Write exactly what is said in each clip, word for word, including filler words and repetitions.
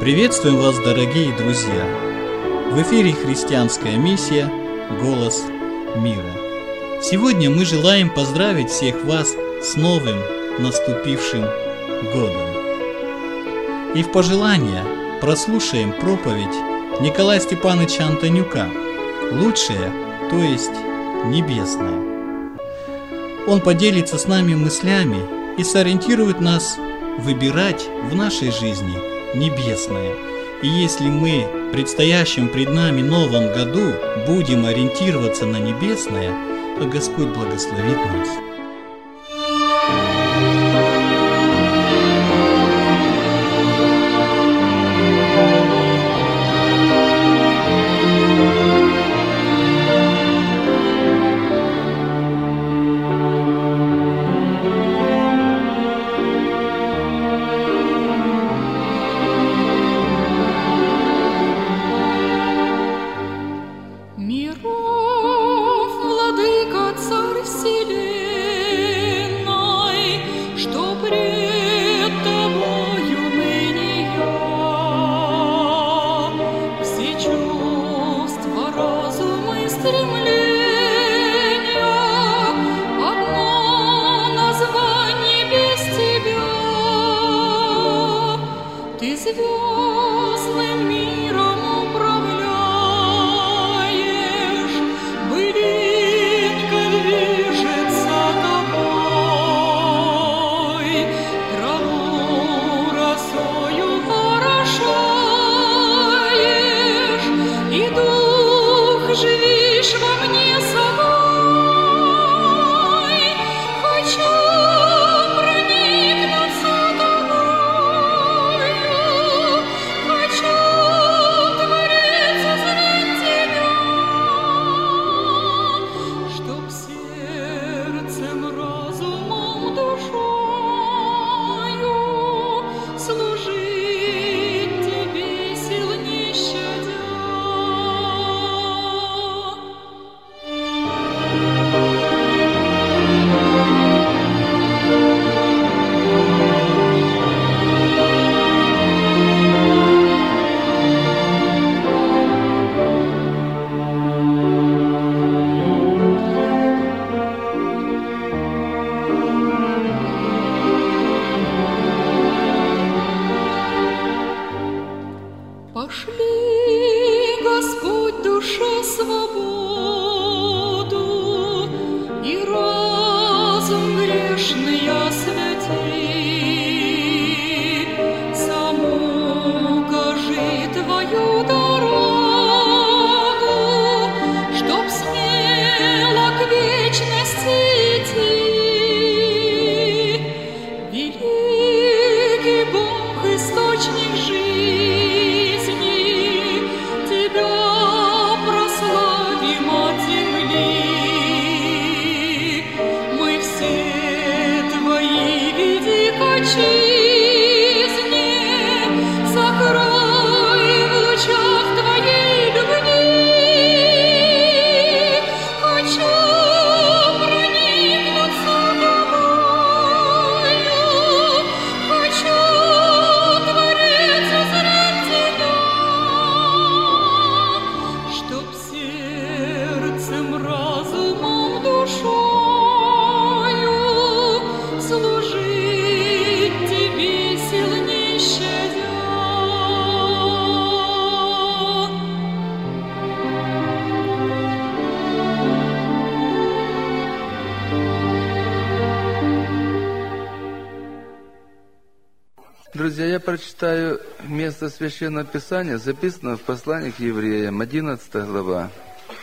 Приветствуем вас, дорогие друзья! В эфире христианская миссия «Голос мира». Сегодня мы желаем поздравить всех вас с новым наступившим годом. И в пожелание прослушаем проповедь Николая Степановича Антонюка «Лучшее, то есть небесное». Он поделится с нами мыслями и сориентирует нас выбирать в нашей жизни небесное. И если мы в предстоящем пред нами новом году будем ориентироваться на небесное, то Господь благословит нас. Друзья, я прочитаю место Священного Писания, записанного в послании к евреям, одиннадцатая глава.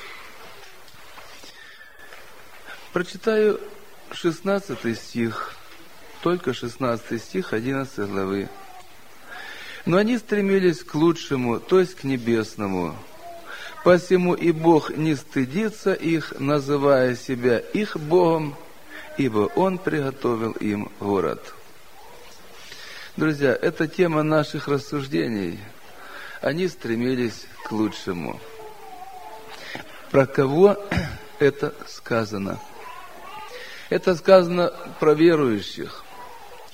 Прочитаю шестнадцатый стих, только шестнадцатый стих одиннадцатой главы. «Но они стремились к лучшему, то есть к небесному. Посему и Бог не стыдится их, называя себя их Богом, ибо Он приготовил им город». Друзья, это тема наших рассуждений. Они стремились к лучшему. Про кого это сказано? Это сказано про верующих.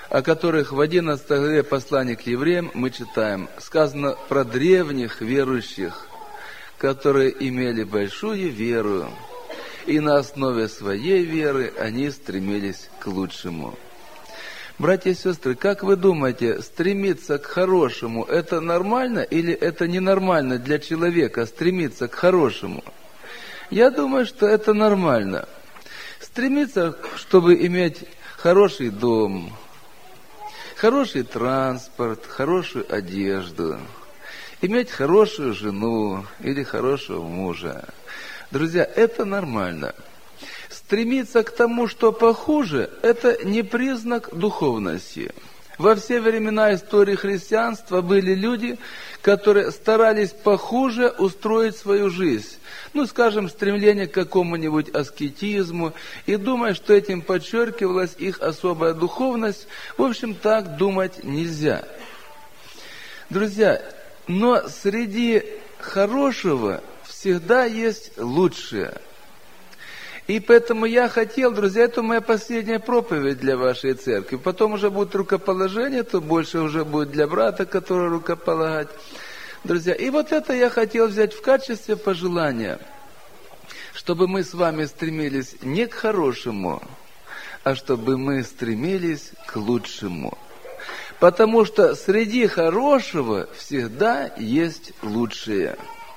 о которых в одиннадцатой главе послания к евреям мы читаем. Сказано про древних верующих, которые имели большую веру, и на основе своей веры они стремились к лучшему. Братья и сестры, как вы думаете, стремиться к хорошему – это нормально или это ненормально для человека стремиться к хорошему? Я думаю, что это нормально. Стремиться, чтобы иметь хороший дом, хороший транспорт, хорошую одежду, иметь хорошую жену или хорошего мужа. Друзья, это нормально. Стремиться к тому, что похуже, это не признак духовности. Во все времена истории христианства были люди, которые старались похуже устроить свою жизнь. Ну, скажем, стремление к какому-нибудь аскетизму, и думая, что этим подчеркивалась их особая духовность. В общем, так думать нельзя. Друзья, но среди хорошего всегда есть лучшее. И поэтому я хотел, друзья, это моя последняя проповедь для вашей церкви. Потом уже будет рукоположение, то больше уже будет для брата, который рукополагать. Друзья, и вот это я хотел взять в качестве пожелания, чтобы мы с вами стремились не к хорошему, а чтобы мы стремились к лучшему. Потому что среди хорошего всегда есть лучшее.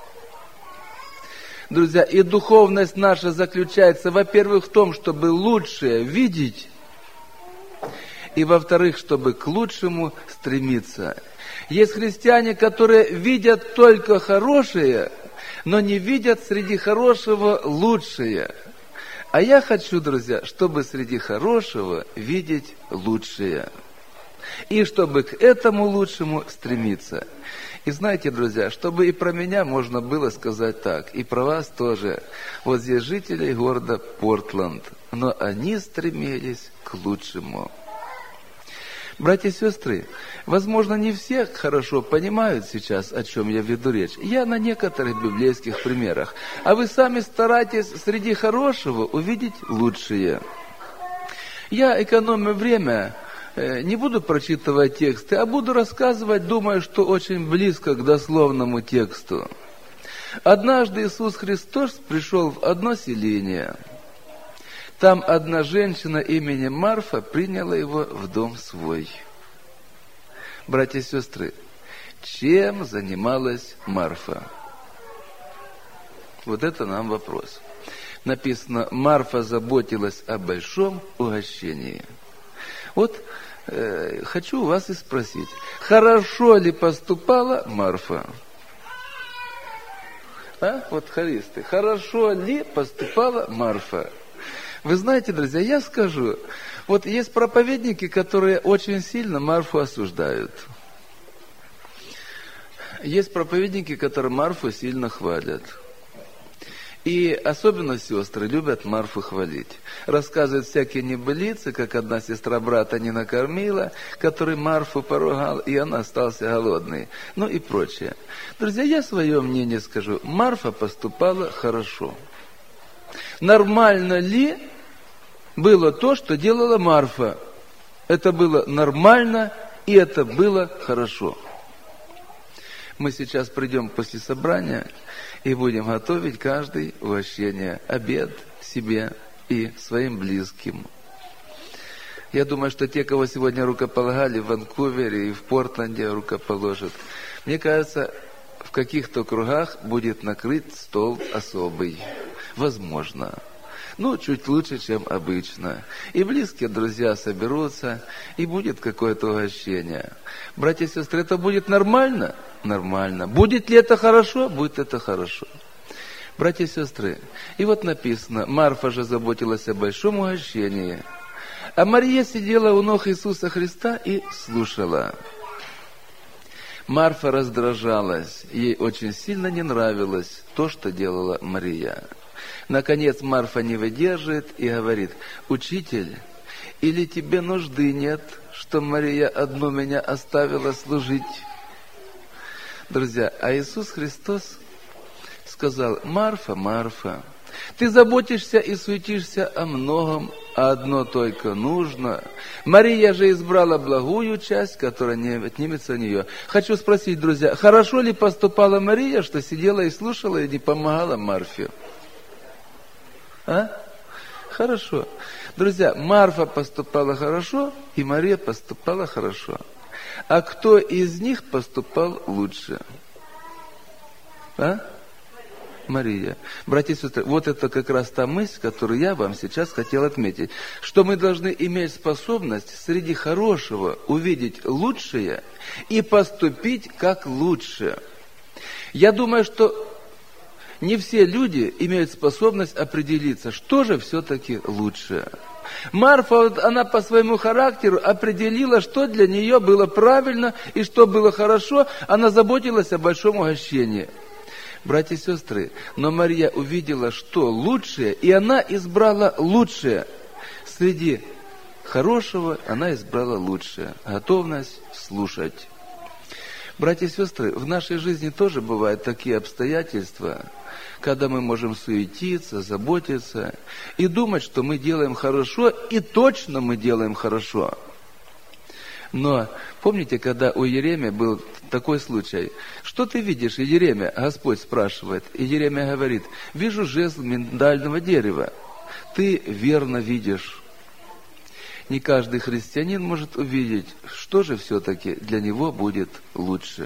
Друзья, и духовность наша заключается, во-первых, в том, чтобы лучшее видеть, и, во-вторых, чтобы к лучшему стремиться. Есть христиане, которые видят только хорошее, но не видят среди хорошего лучшее. А я хочу, друзья, чтобы среди хорошего видеть лучшее. И чтобы к этому лучшему стремиться. И знаете, друзья, чтобы и про меня можно было сказать так, и про вас тоже. Вот здесь жители города Портленд, но они стремились к лучшему. Братья и сестры, возможно, не все хорошо понимают сейчас, о чем я веду речь. Я на некоторых библейских примерах. А вы сами старайтесь среди хорошего увидеть лучшее. Я экономлю время, не буду прочитывать тексты, а буду рассказывать, думаю, что очень близко к дословному тексту. Однажды Иисус Христос пришел в одно селение. Там одна женщина именем Марфа приняла его в дом свой. Братья и сестры, чем занималась Марфа? Вот это нам вопрос. Написано, Марфа заботилась о большом угощении. Вот э, хочу у вас и спросить, хорошо ли поступала Марфа? А? Вот хористы, хорошо ли поступала Марфа? Вы знаете, друзья, я скажу, вот есть проповедники, которые очень сильно Марфу осуждают. Есть проповедники, которые Марфу сильно хвалят. И особенно сестры любят Марфу хвалить. Рассказывают всякие небылицы, как одна сестра брата не накормила, который Марфу поругал, и она остался голодный. Ну и прочее. Друзья, я свое мнение скажу. Марфа поступала хорошо. Нормально ли было то, что делала Марфа? Это было нормально, и это было хорошо. Мы сейчас придем после собрания и будем готовить каждый угощение, обед себе и своим близким. Я думаю, что те, кого сегодня рукополагали в Ванкувере и в Портленде, рукоположат. Мне кажется, в каких-то кругах будет накрыт стол особый. Возможно. Ну, чуть лучше, чем обычно. И близкие друзья соберутся, и будет какое-то угощение. Братья и сестры, это будет нормально? Нормально. Будет ли это хорошо? Будет это хорошо. Братья и сестры, и вот написано, Марфа же заботилась о большом угощении, а Мария сидела у ног Иисуса Христа и слушала. Марфа раздражалась, ей очень сильно не нравилось то, что делала Мария. Наконец Марфа не выдерживает и говорит, «Учитель, или тебе нужды нет, что Мария одну меня оставила служить?» Друзья, а Иисус Христос сказал, «Марфа, Марфа, ты заботишься и суетишься о многом, одно только нужно. Мария же избрала благую часть, которая не отнимется у нее. Хочу спросить, друзья, хорошо ли поступала Мария, что сидела и слушала и не помогала Марфе? А? Хорошо. Друзья, Марфа поступала хорошо, и Мария поступала хорошо. А кто из них поступал лучше? А? Мария. Братья и сестры, вот это как раз та мысль, которую я вам сейчас хотел отметить. Что мы должны иметь способность среди хорошего увидеть лучшее и поступить как лучше. Я думаю, что не все люди имеют способность определиться, что же все-таки лучше. Марфа, она по своему характеру определила, что для нее было правильно и что было хорошо. Она заботилась о большом угощении. Братья и сестры, но Мария увидела, что лучшее, и она избрала лучшее. Среди хорошего она избрала лучшее. Готовность слушать. Братья и сестры, в нашей жизни тоже бывают такие обстоятельства, когда мы можем суетиться, заботиться и думать, что мы делаем хорошо, и точно мы делаем хорошо. Но помните, когда у Иеремии был такой случай? Что ты видишь, Иеремия? Господь спрашивает. И Иеремия говорит: вижу жезл миндального дерева. Ты верно видишь. Не каждый христианин может увидеть, что же все-таки для него будет лучше.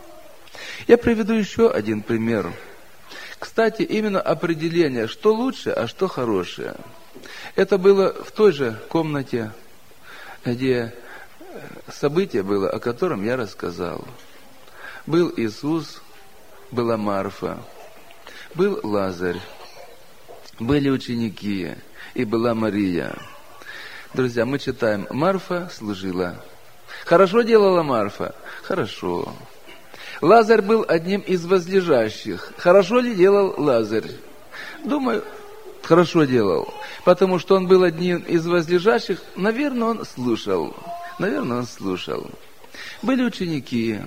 Я приведу еще один пример. Кстати, именно определение, что лучше, а что хорошее. Это было в той же комнате, где событие было, о котором я рассказал. Был Иисус, была Марфа, был Лазарь, были ученики и была Мария. Друзья, мы читаем, Марфа служила. Хорошо делала Марфа? Хорошо. Лазарь был одним из возлежащих. Хорошо ли делал Лазарь? Думаю, хорошо делал. Потому что он был одним из возлежащих, наверное, он слушал. Наверное, он слушал. Были ученики.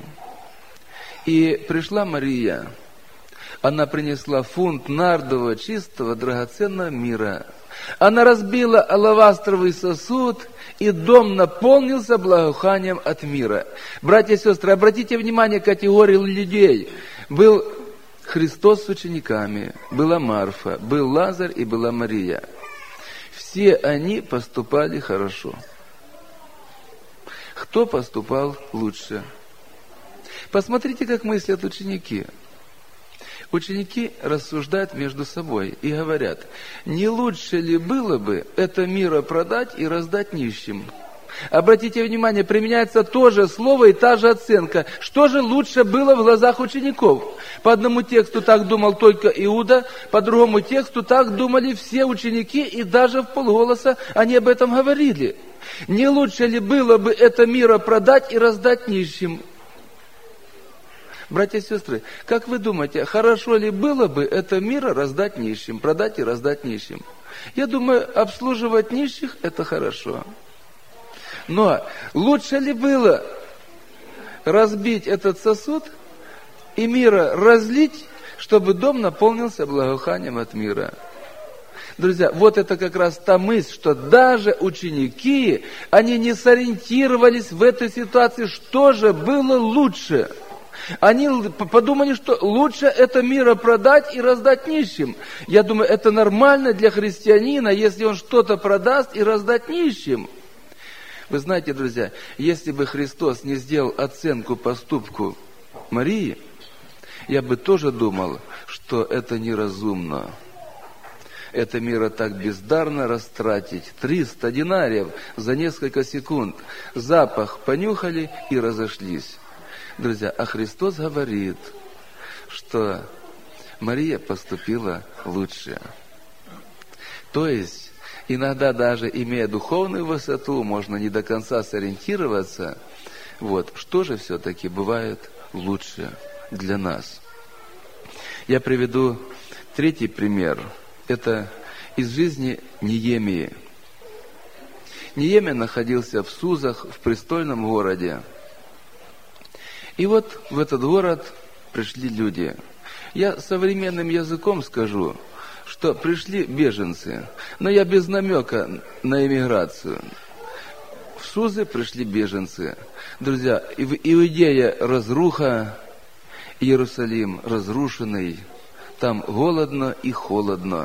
И пришла Мария. Она принесла фунт нардового, чистого, драгоценного мира. Она разбила алавастровый сосуд, и дом наполнился благоуханием от мира. Братья и сестры, обратите внимание к категории людей. Был Христос с учениками, была Марфа, был Лазарь и была Мария. Все они поступали хорошо. Кто поступал лучше? Посмотрите, как мыслят ученики. Ученики рассуждают между собой и говорят: не лучше ли было бы это миро продать и раздать нищим? Обратите внимание, применяется то же слово и та же оценка. Что же лучше было в глазах учеников? По одному тексту так думал только Иуда, по другому тексту так думали все ученики, и даже вполголоса они об этом говорили. Не лучше ли было бы это миро продать и раздать нищим? Братья и сестры, как вы думаете, хорошо ли было бы это миро раздать нищим, продать и раздать нищим? Я думаю, обслуживать нищих – это хорошо. Но лучше ли было разбить этот сосуд и мира разлить, чтобы дом наполнился благоуханием от мира? Друзья, вот это как раз та мысль, что даже ученики, они не сориентировались в этой ситуации, что же было лучше. Они подумали, что лучше это миро продать и раздать нищим. Я думаю, это нормально для христианина, если он что-то продаст и раздать нищим. Вы знаете, друзья, если бы Христос не сделал оценку поступку Марии, я бы тоже думал, что это неразумно. Это миро так бездарно растратить. триста динариев за несколько секунд. Запах понюхали и разошлись. Друзья, а Христос говорит, что Мария поступила лучше. То есть, иногда даже имея духовную высоту, можно не до конца сориентироваться. Вот, что же все-таки бывает лучше для нас? Я приведу третий пример. Это из жизни Неемии. Неемия находился в Сузах, в престольном городе. И вот в этот город пришли люди. Я современным языком скажу, что пришли беженцы, но я без намека на эмиграцию. В Сузы пришли беженцы. Друзья, Иудея разруха, Иерусалим разрушенный, там голодно и холодно.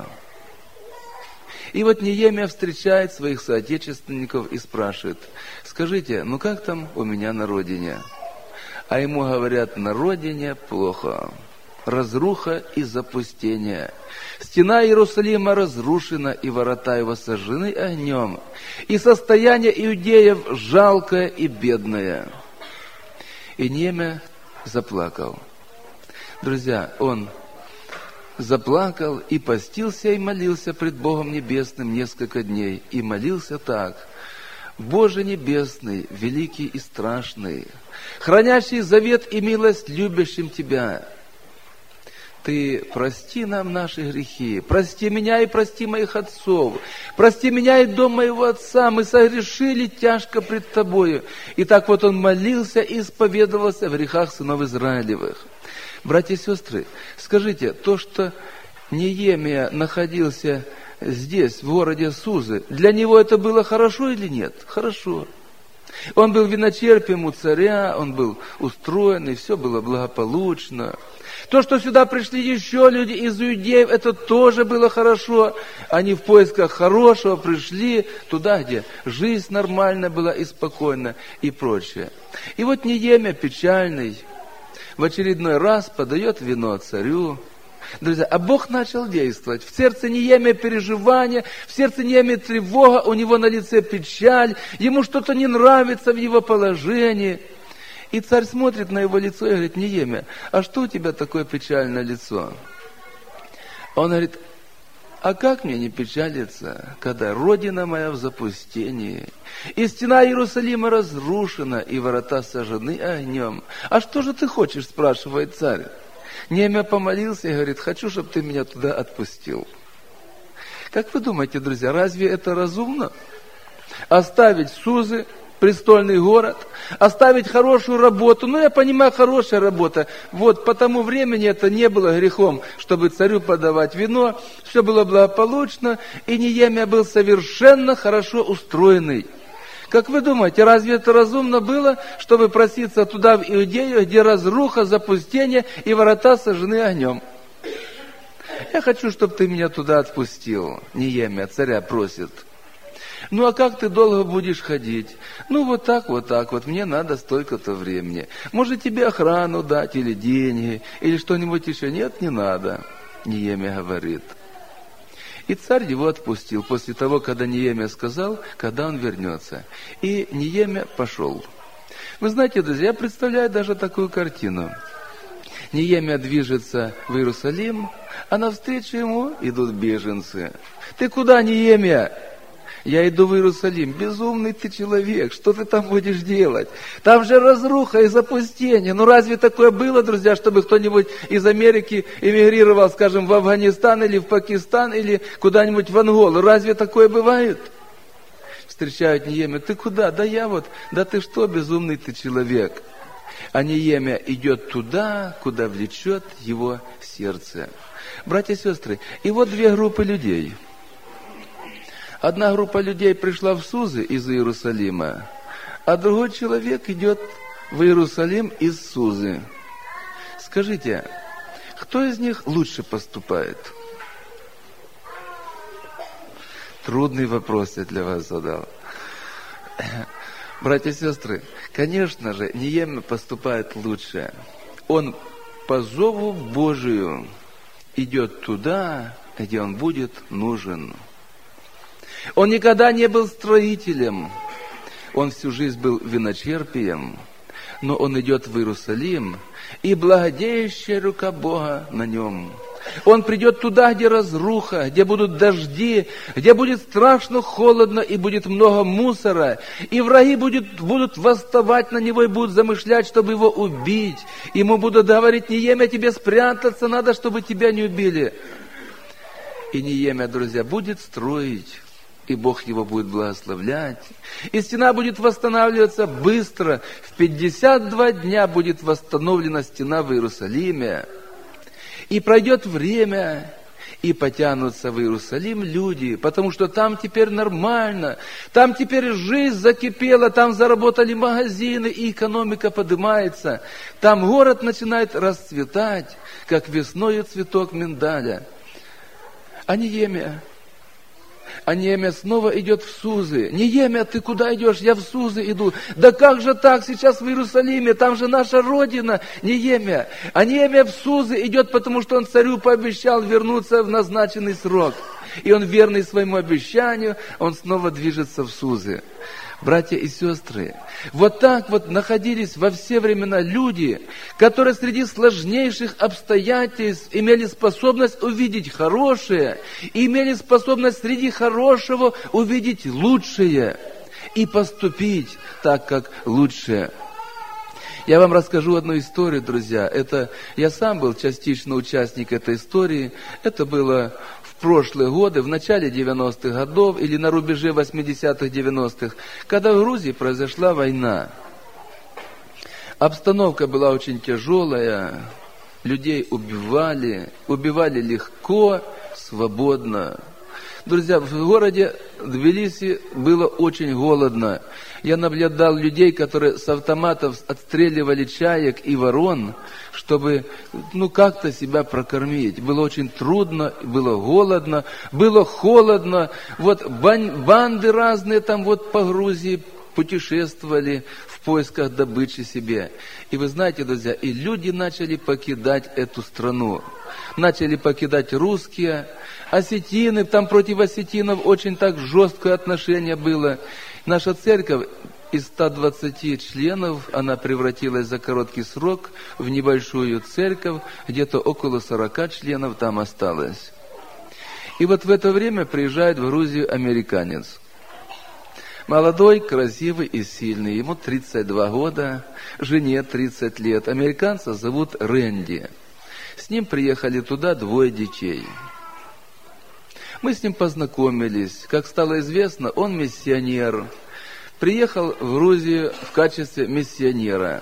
И вот Неемия встречает своих соотечественников и спрашивает: скажите, ну как там у меня на родине? А ему говорят: на родине плохо. Разруха и запустение. Стена Иерусалима разрушена, и ворота его сожжены огнем. И состояние иудеев жалкое и бедное. И Неемия заплакал. Друзья, он заплакал и постился, и молился пред Богом Небесным несколько дней. И молился так: Боже Небесный, великий и страшный, хранящий завет и милость любящим Тебя, Ты прости нам наши грехи, прости меня и прости моих отцов, прости меня и дом моего отца, мы согрешили тяжко пред Тобою. И так вот он молился и исповедовался в грехах сынов Израилевых. Братья и сестры, скажите, то, что Неемия находился здесь, в городе Сузы, для него это было хорошо или нет? Хорошо. Он был виночерпием у царя, он был устроен, и все было благополучно. То, что сюда пришли еще люди из иудеев, это тоже было хорошо. Они в поисках хорошего пришли туда, где жизнь нормальная была и спокойна, и прочее. И вот Неемия печальный в очередной раз подает вино царю. Друзья, а Бог начал действовать. В сердце Неемия переживания, в сердце Неемия тревога, у него на лице печаль, ему что-то не нравится в его положении. И царь смотрит на его лицо и говорит: Неемия, а что у тебя такое печальное лицо? Он говорит: а как мне не печалиться, когда родина моя в запустении, и стена Иерусалима разрушена, и ворота сожжены огнем? А что же ты хочешь, спрашивает царь. Неемия помолился и говорит: хочу, чтобы ты меня туда отпустил. Как вы думаете, друзья, разве это разумно? Оставить Сузы, престольный город, оставить хорошую работу. Ну, я понимаю, хорошая работа. Вот, по тому времени это не было грехом, чтобы царю подавать вино. Все было благополучно, и Неемия был совершенно хорошо устроенный. Как вы думаете, разве это разумно было, чтобы проситься туда, в Иудею, где разруха, запустение, и ворота сожжены огнем? Я хочу, чтобы ты меня туда отпустил. Неемия царя просит. Ну, а как ты долго будешь ходить? Ну, вот так, вот так, вот мне надо столько-то времени. Может, тебе охрану дать, или деньги, или что-нибудь еще? Нет, не надо, Неемия говорит. И царь его отпустил после того, когда Неемия сказал, когда он вернется. И Неемия пошел. Вы знаете, друзья, я представляю даже такую картину. Неемия движется в Иерусалим, а навстречу ему идут беженцы. Ты куда, Неемия? Я иду в Иерусалим. Безумный ты человек, что ты там будешь делать? Там же разруха и запустение. Ну разве такое было, друзья, чтобы кто-нибудь из Америки эмигрировал, скажем, в Афганистан или в Пакистан, или куда-нибудь в Анголу? Разве такое бывает? Встречают Неемию: ты куда? Да я вот. Да ты что, безумный ты человек? А Неемия идет туда, куда влечет его сердце. Братья и сестры, и вот две группы людей. Одна группа людей пришла в Сузы из Иерусалима, а другой человек идет в Иерусалим из Сузы. Скажите, кто из них лучше поступает? Трудный вопрос я для вас задал. Братья и сестры, конечно же, Неемия поступает лучше. Он по зову Божию идет туда, где он будет нужен. Он никогда не был строителем, он всю жизнь был виночерпием, но он идет в Иерусалим, и благодеющая рука Бога на нем. Он придет туда, где разруха, где будут дожди, где будет страшно холодно и будет много мусора, и враги будут, будут восставать на него и будут замышлять, чтобы его убить. Ему будут говорить: Неемия, тебе спрятаться надо, чтобы тебя не убили. И Неемия, друзья, будет строить, и Бог его будет благословлять. И стена будет восстанавливаться быстро. В пятьдесят два дня будет восстановлена стена в Иерусалиме. И пройдет время, И потянутся в Иерусалим люди, потому что там теперь нормально, там теперь жизнь закипела, там заработали магазины, и экономика поднимается. Там город начинает расцветать, как весною цветок миндаля. А Неемия? А Неемия снова идет в Сузы. Неемия, ты куда идешь? Я в Сузы иду. Да как же так? Сейчас в Иерусалиме, там же наша родина. Неемия. А Неемия в Сузы идет, потому что он царю пообещал вернуться в назначенный срок. И он верный своему обещанию, он снова движется в Сузы. Братья и сестры, вот так вот находились во все времена люди, которые среди сложнейших обстоятельств имели способность увидеть хорошее, и имели способность среди хорошего увидеть лучшее и поступить так, как лучшее. Я вам расскажу одну историю, друзья. Это я сам был частично участник этой истории. Это было в прошлые годы, в начале девяностых годов или на рубеже восьмидесятых, девяностых, когда в Грузии произошла война. Обстановка была очень тяжелая, людей убивали, убивали легко, свободно. Друзья, в городе Тбилиси было очень голодно. Я наблюдал людей, которые с автоматов отстреливали чаек и ворон, чтобы, ну, как-то себя прокормить. Было очень трудно, было голодно, было холодно. Вот бан- банды разные там вот по Грузии путешествовали в поисках добычи себе. И вы знаете, друзья, и люди начали покидать эту страну. Начали покидать русские, осетины, там против осетинов очень так жесткое отношение было. Наша церковь из ста двадцати членов, она превратилась за короткий срок в небольшую церковь, где-то около сорока членов там осталось. И вот в это время приезжает в Грузию американец. Молодой, красивый и сильный, ему тридцать два года, жене тридцать лет. Американца зовут Рэнди. С ним приехали туда двое детей. Мы с ним познакомились. Как стало известно, он миссионер. Приехал в Грузию в качестве миссионера.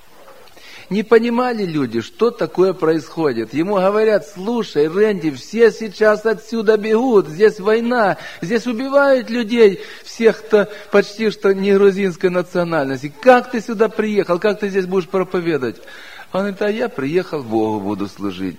Не понимали люди, что такое происходит. Ему говорят: слушай, Рэнди, все сейчас отсюда бегут, здесь война, здесь убивают людей, всех, кто почти что не грузинской национальности. Как ты сюда приехал, как ты здесь будешь проповедовать? Он говорит: а я приехал, Богу буду служить.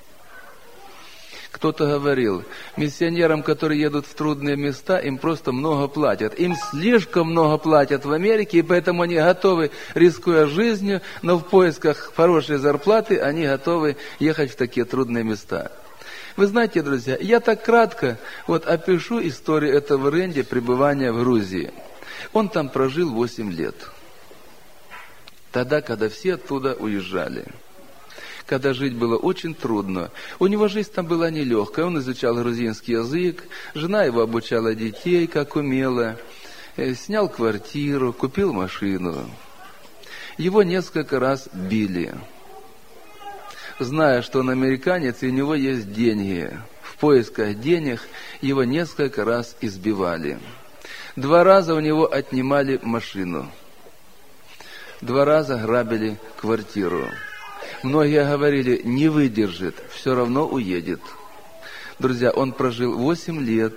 Кто-то говорил, миссионерам, которые едут в трудные места, им просто много платят. Им слишком много платят в Америке, и поэтому они готовы, рискуя жизнью, но в поисках хорошей зарплаты, они готовы ехать в такие трудные места. Вы знаете, друзья, я так кратко вот опишу историю этого Рэнди, пребывания в Грузии. Он там прожил восемь лет. Тогда, когда все оттуда уезжали. Когда жить было очень трудно. У него жизнь там была нелегкая. Он изучал грузинский язык, жена его обучала детей, как умела, снял квартиру, купил машину. Его несколько раз били. Зная, что он американец и у него есть деньги, в поисках денег его несколько раз избивали. Два раза у него отнимали машину. Два раза грабили квартиру. Многие говорили: не выдержит, все равно уедет. Друзья, он прожил восемь лет.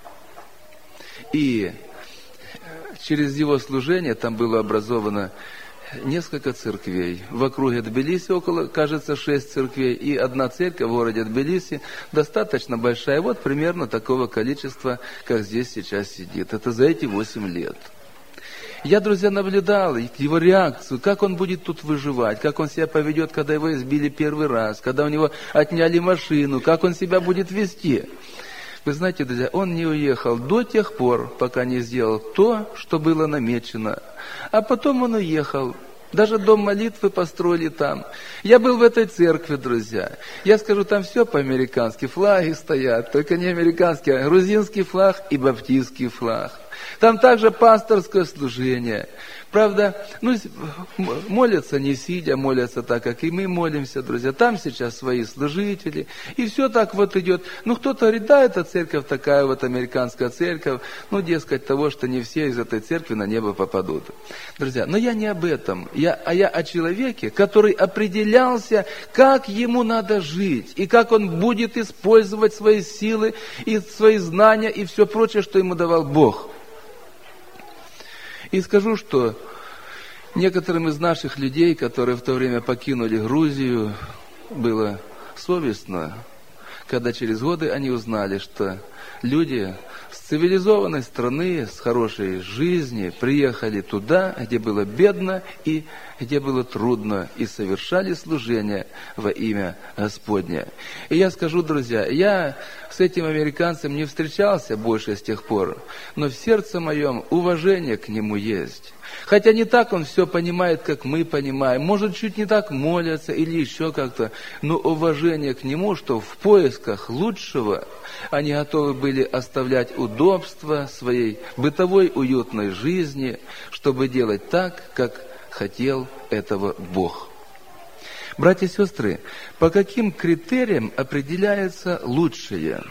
И через его служение там было образовано несколько церквей. В округе Тбилиси около, кажется, шесть церквей. И одна церковь в городе Тбилиси достаточно большая. Вот примерно такого количества, как здесь сейчас сидит. Это за эти восемь лет. Я, друзья, наблюдал его реакцию, как он будет тут выживать, как он себя поведет, когда его избили первый раз, когда у него отняли машину, как он себя будет вести. Вы знаете, друзья, он не уехал до тех пор, пока не сделал то, что было намечено. А потом он уехал. Даже дом молитвы построили там. Я был в этой церкви, друзья. Я скажу, там все по-американски. Флаги стоят, только не американские, а грузинский флаг и баптистский флаг. Там также пасторское служение. Правда, ну, молятся не сидя, молятся так, как и мы молимся, друзья. Там сейчас свои служители. И все так вот идет. Ну, кто-то говорит: да, это церковь такая вот, американская церковь. Ну, дескать, того, что не все из этой церкви на небо попадут. Друзья, но я не об этом. Я Я, а я о человеке, который определялся, как ему надо жить, и как он будет использовать свои силы, и свои знания, и все прочее, что ему давал Бог. И скажу, что некоторым из наших людей, которые в то время покинули Грузию, было совестно, когда через годы они узнали, что люди с цивилизованной страны, с хорошей жизни приехали туда, где было бедно и где было трудно, и совершали служение во имя Господне. И я скажу, друзья, я с этим американцем не встречался больше с тех пор, но в сердце моем уважение к нему есть. Хотя не так он все понимает, как мы понимаем, может, чуть не так молятся или еще как-то, но уважение к нему, что в поисках лучшего они готовы были оставлять удобства своей бытовой уютной жизни, чтобы делать так, как хотел этого Бог. Братья и сестры, по каким критериям определяется лучшее?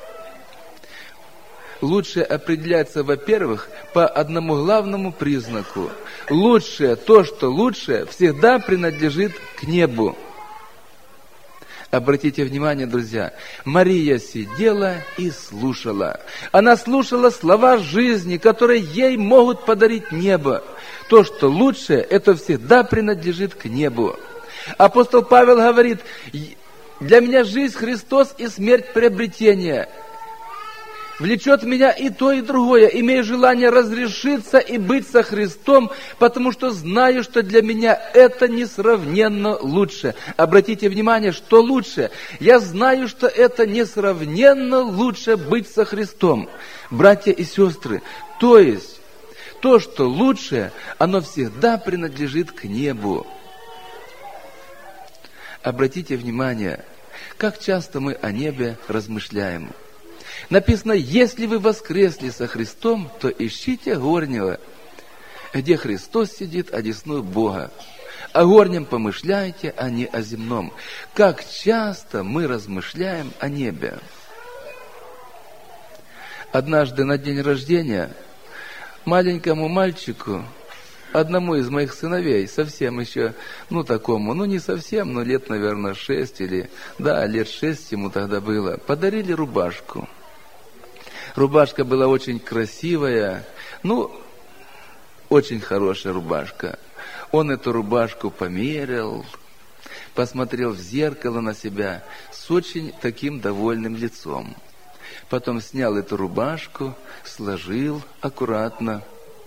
Лучшее определяется, во-первых, по одному главному признаку. Лучшее, то, что лучшее, всегда принадлежит к небу. Обратите внимание, друзья, Мария сидела и слушала. Она слушала слова жизни, которые ей могут подарить небо. То, что лучшее, это всегда принадлежит к небу. Апостол Павел говорит: «Для меня жизнь Христос и смерть приобретение. Влечет меня и то, и другое, имею желание разрешиться и быть со Христом, потому что знаю, что для меня это несравненно лучше». Обратите внимание, что лучше? Я знаю, что это несравненно лучше быть со Христом. Братья и сестры, то есть, то, что лучшее, оно всегда принадлежит к небу. Обратите внимание, как часто мы о небе размышляем. Написано: если вы воскресли со Христом, то ищите горнего, где Христос сидит одесную Бога. О горнем помышляйте, а не о земном. Как часто мы размышляем о небе. Однажды на день рождения маленькому мальчику, одному из моих сыновей, совсем еще, ну такому, ну не совсем, но лет, наверное, шесть или, да, лет шесть ему тогда было, подарили рубашку. Рубашка была очень красивая, ну, очень хорошая рубашка. Он эту рубашку померил, посмотрел в зеркало на себя с очень таким довольным лицом. Потом снял эту рубашку, сложил аккуратно,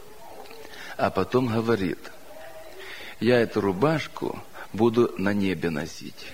а потом говорит: я эту рубашку буду на небе носить.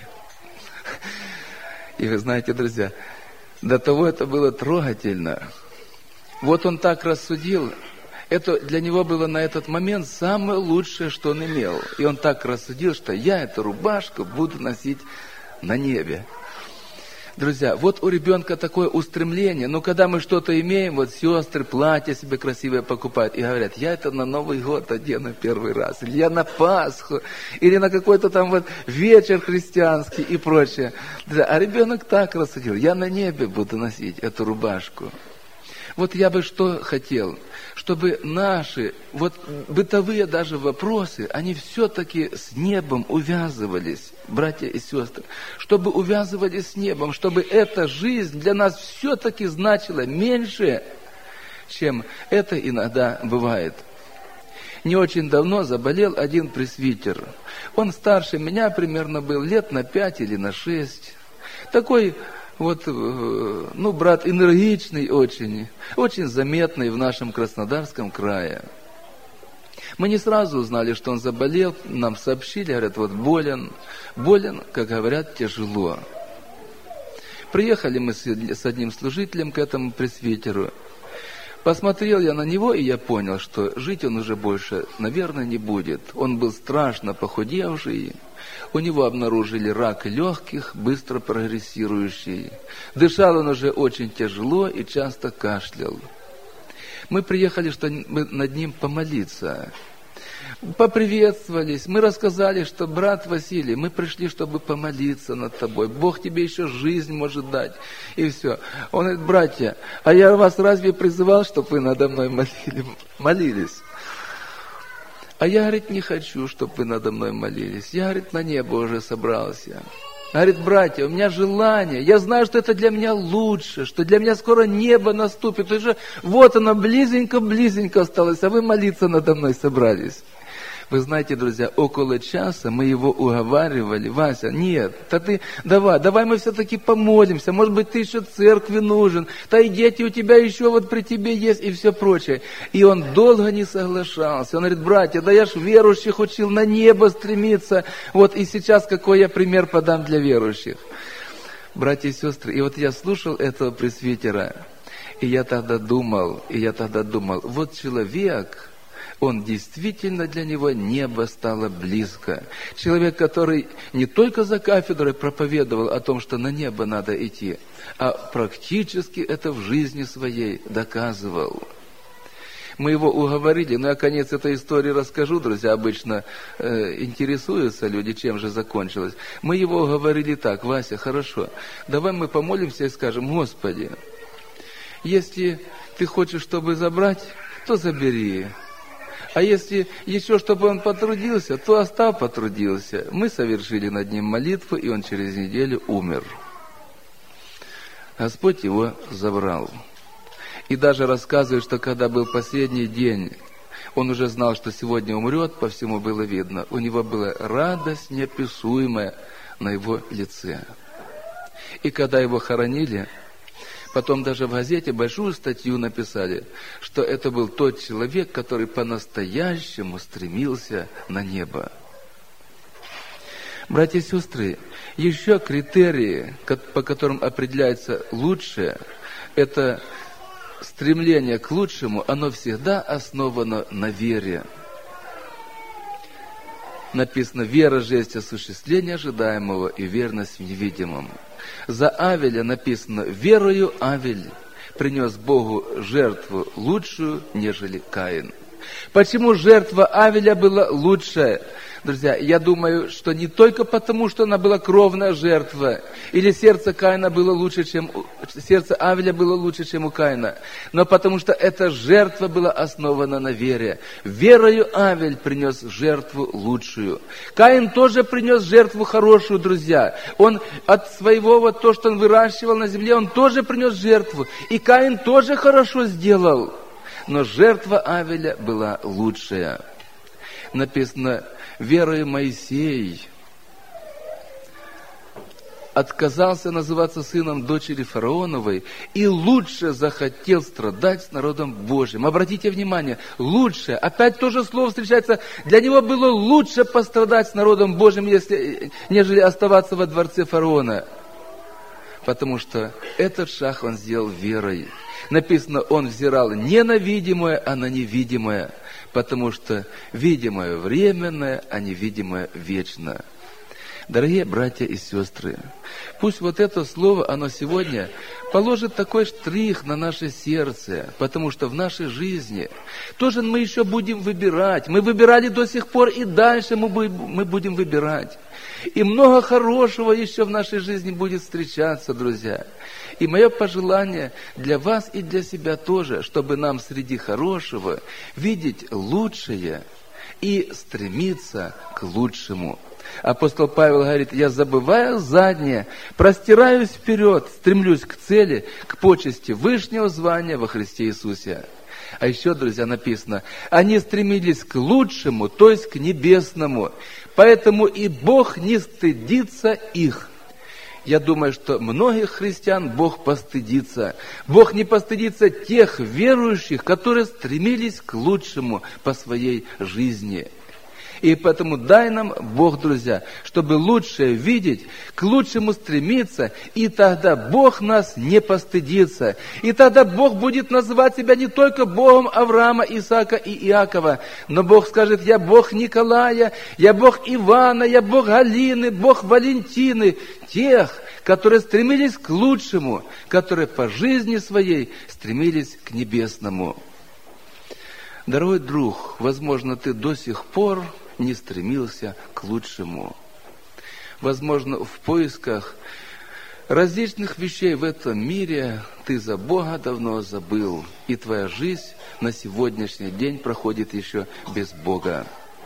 И вы знаете, друзья, до того это было трогательно. Вот он так рассудил. Это для него было на этот момент самое лучшее, что он имел. И он так рассудил, что я эту рубашку буду носить на небе. Друзья, вот у ребенка такое устремление, но когда мы что-то имеем, вот сестры платья себе красивое покупают и говорят: я это на Новый год одену первый раз, или я на Пасху, или на какой-то там вот вечер христианский и прочее. А ребенок так рассудил: я на небе буду носить эту рубашку. Вот я бы что хотел, чтобы наши вот бытовые даже вопросы, они все-таки с небом увязывались, братья и сестры, чтобы увязывались с небом, чтобы эта жизнь для нас все-таки значила меньше, чем это иногда бывает. Не очень давно заболел один пресвитер. Он старше меня примерно был, лет на пять или на шесть. Такой вот, ну, брат энергичный очень, очень заметный в нашем Краснодарском крае. Мы не сразу узнали, что он заболел, нам сообщили, говорят, вот болен, болен, как говорят, тяжело. Приехали мы с одним служителем к этому пресвитеру. Посмотрел я на него, и я понял, что жить он уже больше, наверное, не будет. Он был страшно похудевший. У него обнаружили рак легких, быстро прогрессирующий. Дышал он уже очень тяжело и часто кашлял. Мы приехали, чтобы над ним помолиться. Поприветствовались, мы рассказали, что брат Василий, мы пришли, чтобы помолиться над тобой. Бог тебе еще жизнь может дать. И все. Он говорит: братья, а я вас разве призывал, чтобы вы надо мной молили, молились? А я, говорит, не хочу, чтобы вы надо мной молились. Я, говорит, на небо уже собрался. Говорит, братья, у меня желание, я знаю, что это для меня лучше, что для меня скоро небо наступит, уже вот оно близенько-близенько осталось, а вы молиться надо мной собрались. Вы знаете, друзья, около часа мы его уговаривали. Вася, нет, да ты, давай, давай мы все-таки помолимся. Может быть, ты еще церкви нужен. Да и дети у тебя еще вот при тебе есть и все прочее. И он долго не соглашался. Он говорит, братья, да я ж верующих учил на небо стремиться. Вот и сейчас какой я пример подам для верующих. Братья и сестры, и вот я слушал этого пресвитера, и я тогда думал, и я тогда думал, вот человек... Он действительно, для него небо стало близко. Человек, который не только за кафедрой проповедовал о том, что на небо надо идти, а практически это в жизни своей доказывал. Мы его уговорили, но я конец этой истории расскажу, друзья, обычно э, интересуются люди, чем же закончилось. Мы его уговорили так, Вася, хорошо, давай мы помолимся и скажем, Господи, если ты хочешь, чтобы забрать, то забери. А если еще, чтобы он потрудился, то оставь потрудился. Мы совершили над ним молитву, и он через неделю умер. Господь его забрал. И даже рассказывает, что когда был последний день, он уже знал, что сегодня умрет, по всему было видно. У него была радость неописуемая на его лице. И когда его хоронили, потом даже в газете большую статью написали, что это был тот человек, который по-настоящему стремился на небо. Братья и сестры, еще критерии, по которым определяется лучшее, это стремление к лучшему, оно всегда основано на вере. Написано, вера же есть осуществление ожидаемого и верность в невидимом. За Авеля написано, верою Авель принес Богу жертву лучшую, нежели Каин. Почему жертва Авеля была лучшая? Друзья, я думаю, что не только потому, что она была кровная жертва, или сердце Каина было лучше, чем сердце Авеля было лучше, чем у Каина, но потому что эта жертва была основана на вере. Верою Авель принес жертву лучшую. Каин тоже принес жертву хорошую, друзья. Он от своего, вот то, что он выращивал на земле, он тоже принес жертву. И Каин тоже хорошо сделал. Но жертва Авеля была лучшая. Написано, верою Моисей отказался называться сыном дочери фараоновой и лучше захотел страдать с народом Божьим. Обратите внимание, лучше, опять то же слово встречается, для него было лучше пострадать с народом Божьим, если, нежели оставаться во дворце фараона. Потому что этот шаг он сделал верой. Написано, он взирал не на видимое, а на невидимое, потому что видимое временное, а невидимое вечно. Дорогие братья и сестры, пусть вот это слово, оно сегодня положит такой штрих на наше сердце, потому что в нашей жизни тоже мы еще будем выбирать. Мы выбирали до сих пор, и дальше мы будем выбирать. И много хорошего еще в нашей жизни будет встречаться, друзья. И мое пожелание для вас и для себя тоже, чтобы нам среди хорошего видеть лучшее и стремиться к лучшему. Апостол Павел говорит, я забываю заднее, простираюсь вперед, стремлюсь к цели, к почести вышнего звания во Христе Иисусе. А еще, друзья, написано, они стремились к лучшему, то есть к небесному, поэтому и Бог не стыдится их. Я думаю, что многих христиан Бог постыдится. Бог не постыдится тех верующих, которые стремились к лучшему по своей жизни. И поэтому дай нам, Бог, друзья, чтобы лучшее видеть, к лучшему стремиться, и тогда Бог нас не постыдится. И тогда Бог будет называть себя не только Богом Авраама, Исаака и Иакова, но Бог скажет, я Бог Николая, я Бог Ивана, я Бог Галины, Бог Валентины, тех, которые стремились к лучшему, которые по жизни своей стремились к небесному. Дорогой друг, возможно, ты до сих пор не стремился к лучшему. Возможно, в поисках различных вещей в этом мире ты за Бога давно забыл, и твоя жизнь на сегодняшний день проходит еще без Бога.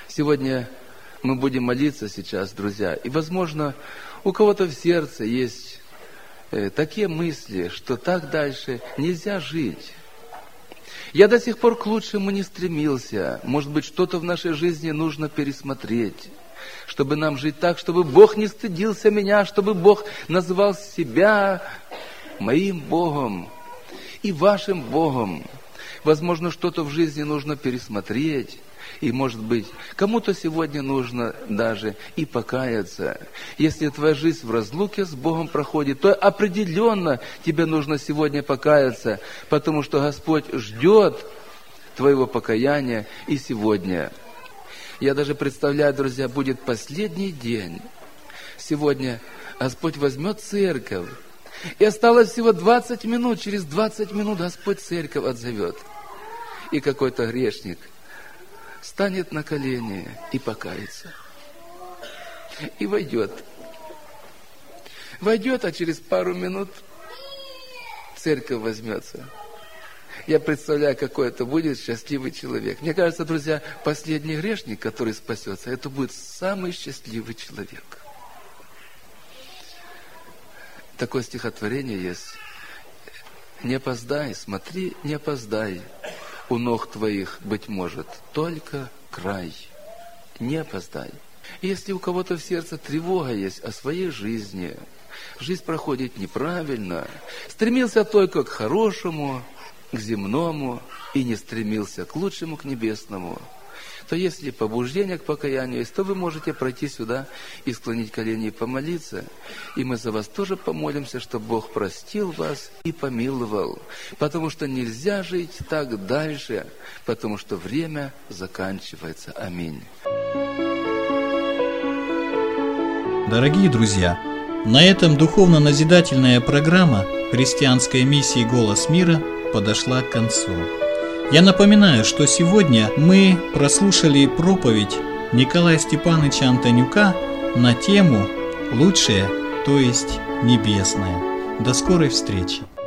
Сегодня мы будем молиться сейчас, друзья, и, возможно, у кого-то в сердце есть э, такие мысли, что так дальше нельзя жить. Я до сих пор к лучшему не стремился. Может быть, что-то в нашей жизни нужно пересмотреть, чтобы нам жить так, чтобы Бог не стыдился меня, чтобы Бог называл себя моим Богом и вашим Богом. Возможно, что-то в жизни нужно пересмотреть. И, может быть, кому-то сегодня нужно даже и покаяться. Если твоя жизнь в разлуке с Богом проходит, то определенно тебе нужно сегодня покаяться, потому что Господь ждет твоего покаяния и сегодня. Я даже представляю, друзья, будет последний день. Сегодня Господь возьмет церковь, и осталось всего двадцать минут, через двадцать минут Господь церковь отзовет. И какой-то грешник станет на колени и покается. И войдет. Войдет, а через пару минут церковь возьмется. Я представляю, какой это будет счастливый человек. Мне кажется, друзья, последний грешник, который спасется, это будет самый счастливый человек. Такое стихотворение есть. Не опоздай, смотри, не опоздай. У ног твоих, быть может, только край. Не опоздай. Если у кого-то в сердце тревога есть о своей жизни, жизнь проходит неправильно, стремился только к хорошему, к земному и не стремился к лучшему, к небесному, то если побуждение к покаянию есть, то вы можете пройти сюда и склонить колени и помолиться. И мы за вас тоже помолимся, чтобы Бог простил вас и помиловал. Потому что нельзя жить так дальше, потому что время заканчивается. Аминь. Дорогие друзья, на этом духовно-назидательная программа христианской миссии «Голос мира» подошла к концу. Я напоминаю, что сегодня мы прослушали проповедь Николая Степановича Антонюка на тему «Лучшее, то есть небесное». До скорой встречи!